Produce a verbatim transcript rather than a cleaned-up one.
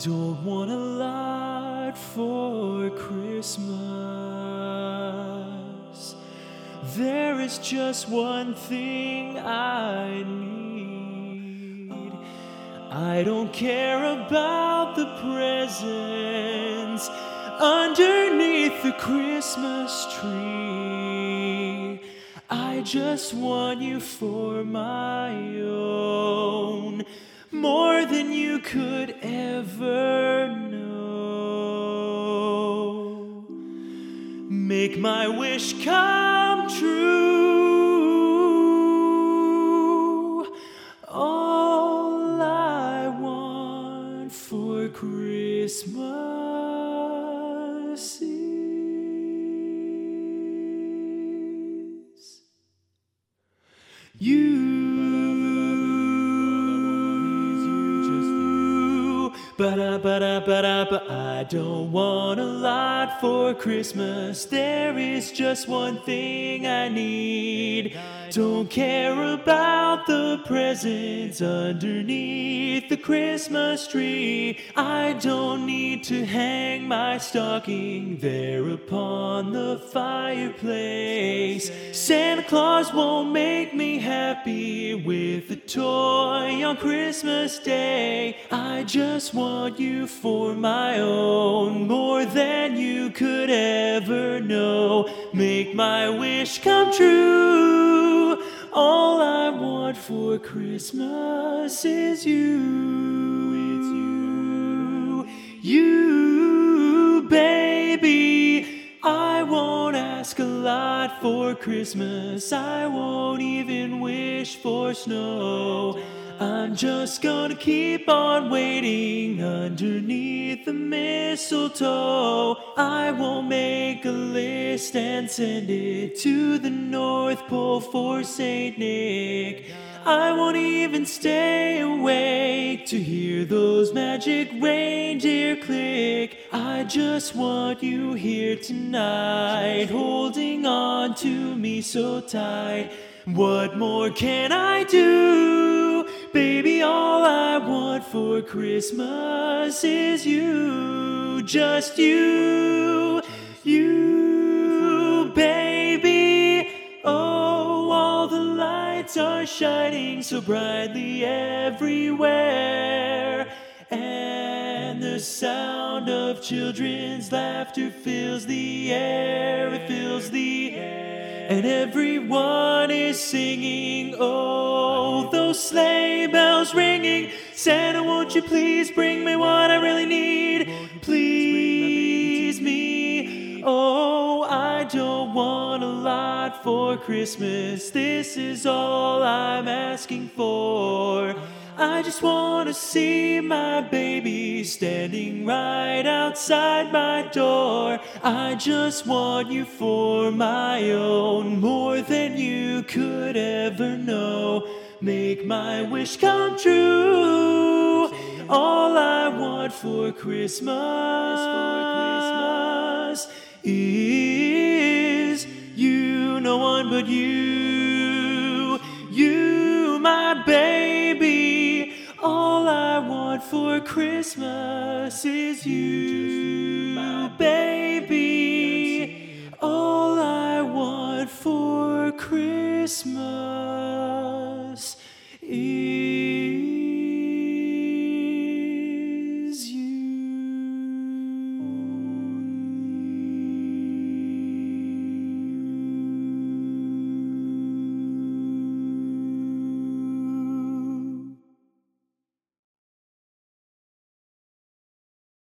Don't want a lot for Christmas. There is just one thing I need. I don't care about the presents underneath the Christmas tree. I just want you for my own, more than you could ever know. Make my wish come true. All I want for Christmas is you. Ba-da, ba-da, ba-da, ba. I don't want a lot for Christmas. There is just one thing I need. Don't care about the presents underneath the Christmas tree. I don't need to hang my stocking there upon the fireplace. Santa Claus won't make me happy with a toy on Christmas Day. I just want you for my own, more than you could ever know. Make my wish come true. All I want for Christmas is you. It's you. You, baby. I won't ask a lot for Christmas. I won't even wish for snow. I'm just gonna keep on waiting underneath the mistletoe. I won't make a list and send it to the North Pole for Saint Nick. I won't even stay awake to hear those magic reindeer click. I just want you here tonight, holding on to me so tight. What more can I do? Baby, all I want for Christmas is you. Just you. You, baby. Oh, all the lights are shining so brightly everywhere. And the sound of children's laughter fills the air. It fills the air. And everyone is singing, oh, those sleigh bells ringing. Santa, won't you please bring me what I really need? Please me. Oh, I don't want a lot for Christmas. This is all I'm asking for. I just want to see my baby standing right outside my door. I just want you for my own, more than you could ever know. Make my wish come true. All I want for Christmas is you, no one but you. You, my baby. All I want for Christmas is you, baby. All I want for Christmas